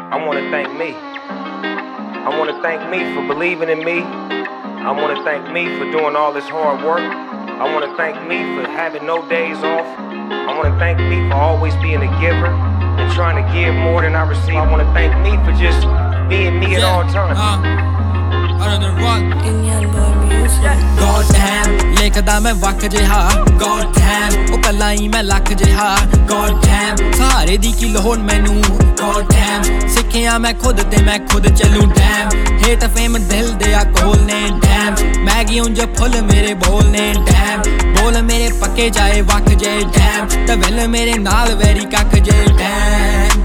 I want to thank me. I want to thank me for believing in me. I want to thank me for doing all this hard work. I want to thank me for having no days off. I want to thank me for always being a giver and trying to give more than I receive. I want to thank me for just being me at all times. God damn, ਲਿਖਦਾ ਮੈਂ ਵਕ ਜਿਹਾ God damn, ਉਹ ਕੱਲਾ ਹੀ ਮੈਂ ਲੱਖ ਜਿਹਾ God damn, ਸਹਾਰੇ ਦੀ ਕੀ ਲੋੜ ਮੈਨੂੰ God damn, ਸਿੱਖਿਆ ਮੈਂ ਖੁਦ ਤੇ ਮੈਂ ਖੁਦ ਚੱਲੂ Damn, ਹੇਟ ਫੇਮ ਦਿਲ ਦੇ ਆ ਕੋਲ ਨੇ Damn, ਮੈਗੀ ਉਂਝ ਫੁੱਲ ਮੇਰੇ ਬੋਲ ਨੇ Damn, ਬੋਲ ਮੇਰੇ ਪੱਕੇ ਜਾਏ ਵਕ ਜੇ Damn, ਤੇ ਵਿਲ ਮੇਰੇ ਨਾਲ ਵੈਰੀ ਕੱਖ ਜੇ Damn,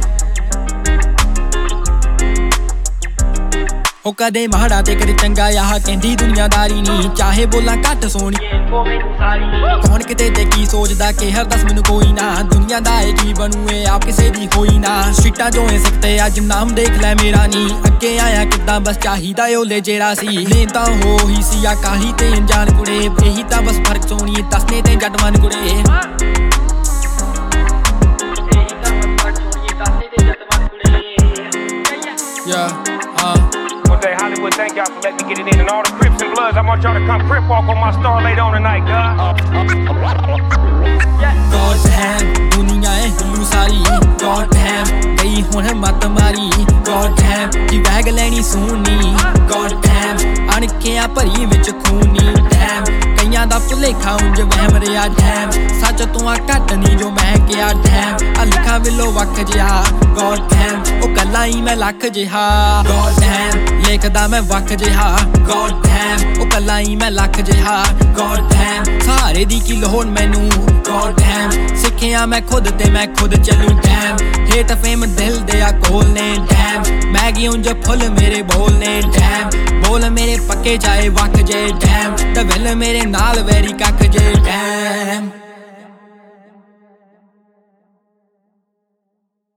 ਉਹ ਕਦੇ ਮਾੜਾ ਤੇ ਕਦੇ ਚੰਗਾ ਆਹ ਕਹਿੰਦੀ ਦੁਨੀਆਦਾਰੀ ਨੀ ਚਾਹੇ ਬੋਲਾਂ ਘੱਟ ਸੋਹਣੀਏ ਉਹ ਮੈਨੂੰ ਸਾਰੀ ਕੌਣ ਕਿਤੇ ਤੇ ਕੀ ਸੋਚਦਾ ਕਿ ਹਰ ਦੱਸ ਮੈਨੂੰ ਕੋਈ ਨਾ ਦੁਨੀਆ ਦਾ ਇਹ ਕੀ ਬਣੂ ਇਹ ਆਪ ਕਿਸੇ ਦੀ ਹੋਈ ਨਾ ਸਟ੍ਰੀਟਾਂ ਚੋਂ ਇਹ ਸਿੱਖਤੇ ਅੱਜ ਨਾਮ ਦੇਖ ਲੈ ਮੇਰਾ ਨੀ ਅੱਗੇ ਆਇਆ ਕਿੱਦਾਂ ਬਸ ਚਾਹੀਦਾ ਓਲੇ ਜਿਹੜਾ ਸੀ ਲੈ ਤਾਂ ਹੋ ਹੀ ਸੀ ਆ ਕਾਹਲੀ ਤੇ ਅਣਜਾਣ ਕੁੜੇ ਇਹੀ ਤਾਂ ਬਸ ਫਰਕ ਸੋਹਣੀਏ ਦੱਸਨੇ ਤੇ ਜੱਟਵਾਨ ਕੁੜੇ Hollywood, thank y'all for letting me get it in. And all the Crips and Bloods, I want y'all to come Crip walk on my star later on tonight, God. God damn, ਦੁਨੀਆ ਏ ਹਿੱਲੂ ਸਾਰੀ God damn, ਗਈ ਹੁਣ ਮਤ ਮਾਰੀ God damn, ਕੀ bag ਲੈਣੀ ਸੂਨੀ God damn, ਅਣਖਿਆਂ ਭਰੀ ਵਿੱਚ ਖੂਨੀ Damn, ਕਈਆਂ ਦਾ ਭੁਲੇਖਾ ਉਂਝ ਵਹਿਮ ਰਿਹਾ Damn, ਸੱਚ ਤੂੰ ਆ ਘੱਟ ਨਹੀਂ ਜੋ ਮੈਂ ਕਿਹਾ Damn, ਆ ਲਿਖਾਂ ਵਿੱਲੋ ਵੱਖ ਜਿਹਾ God damn, ਉਹ ਕੱਲਾ ਹੀ ਮੈਂ ਲੱਖ ਜਿਹਾ God damn, ਲਿਖਦਾ ਮੈਂ ਵੱਖ ਜਿਹਾ God damn, ਉਹ ਕੱਲਾ ਹੀ ਮੈਂ ਲੱਖ ਜਿਹਾ God damn, ਸਹਾਰੇ ਦੀ ਕੀ ਲੋੜ ਮੈਨੂੰ God damn, ਸਿੱਖਿਆ ਮੈਂ ਖੁਦ ਤੇ ਮੈਂ ਖੁਦ ਚੱਲੂ Damn, ਹੇਟ ਫੇਮ ਦਿਲ ਦੇ ਆ ਕੋਲ ਨੇ Damn, ਮੈਗੀ ਉਂਝ ਫੁੱਲ ਮੇਰੇ ਬੋਲ ਨੇ Damn, ਬੋਲ ਮੇਰੇ ਪੱਕੇ ਜਾਏ ਵਕ ਜੇ Damn, ਤੇ ਵਿਲ ਮੇਰੇ ਨਾਲ ਵੈਰੀ ਕੱਖ ਜੇ Damn